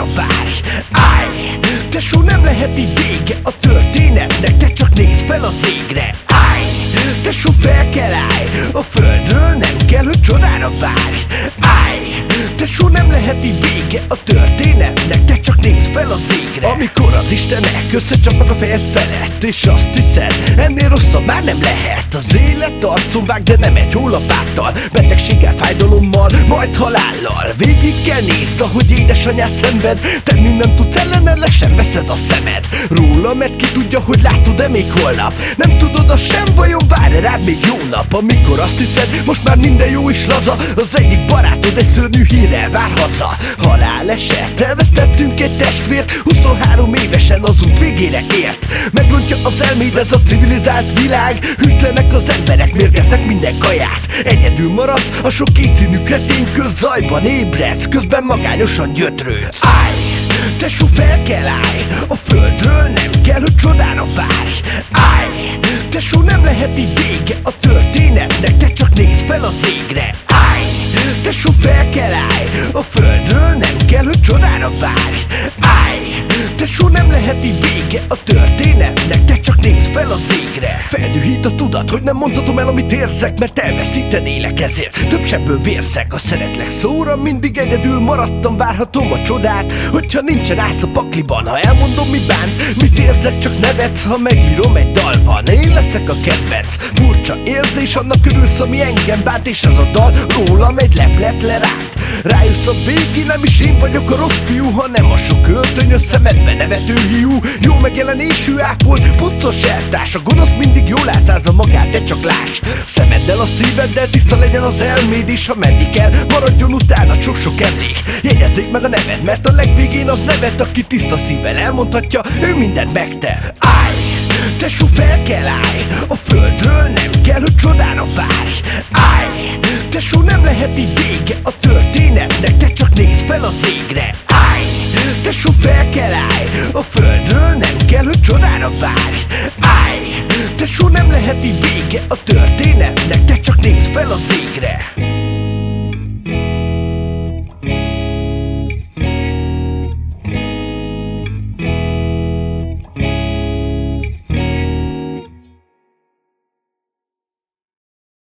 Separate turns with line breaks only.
csodára várj. Állj! Tesó, nem lehet így vége a történetnek, te csak nézz fel az égre. Állj! Tesó, fel kell állj, a földről nem kell, hogy csodára várj. Állj! Tesó, nem lehet így vége a történetnek, te csak nézz fel az égre. Amikor az istenek összecsapnak a fejed felett, és azt hiszed, ennél rosszabb már nem lehet. Az élet arcon vág, de nem egy hólapáttal, betegséggel, fájdalommal, majd halállal. Végig kell nézd, ahogy édesanyád szenved, tenni nem tudsz ellenedleg, sem veszed a szemed róla, mert ki tudja, hogy látod-e még holnap. Nem tudod azt sem, vajon vár-e rád még jó nap. Amikor azt hiszed, most már minden jó és laza, az egyik barátod egy szörnyű hírrel vár haza. Haláleset, elvesztettünk egy testvért, 23 évesen az út végére ért. Megrontja az elméd ez a civilizált világ, hűtlenek az emberek, mérgeznek minden kaját. Egyedül maradsz a sok kétszínű kretén köz, zajban ébredsz, közben magányosan gyötrődsz. Állj! Tesó, fel kell állj, a földről nem kell, hogy csodára várj. Állj! Tesó, nem lehet így vége a történetnek, te csak nézz fel az égre. Állj! Tesó, fel kell állj, a földről nem kell, hogy csodára várj. Állj! Tesó, nem lehet így vége a történetnek, te csak nézz fel az égre. Feldühít a tudat, hogy nem mondhatom el, amit érzek, mert elveszítenélek ezért. Több sebből vérszek, a szeretlek szóra mindig egyedül maradtam, várhatom a csodát, hogyha nincsen ász a pakliban. Ha elmondom, mi bánt, mit érzek, csak nevetsz, ha megírom egy dalban. Én leszek a kedvenc, furcsa érzés, annak örülsz, ami engem bánt, és ez a dal rólam egy leplet leránt. Rájössz a végén, nem is én vagyok a rossz fiú, hanem a sok öltöny a szemedbe nevető hiú. Jó megjelenésű ápolt, puccos elvtárs, a gonosz mindig jól átszázza magát, de csak láss. Szemeddel a szíveddel tiszta legyen az elméd, és ha menni kell, maradjon utána sok-sok emlék. Jegyezzék meg a neved, mert a legvégén az nevet, aki tiszta szívvel elmondhatja, ő mindent megte. Állj! Tesó, fel kell állj, a földről nem kell, hogy csodára várj. Állj! Tesó, nem lehet így vége a történetnek, te csak nézz fel az égre. Állj! Tesó, fel kell állj, a földről nem kell, hogy csodára várj. Állj! Tesó, nem lehet így vége a történetnek.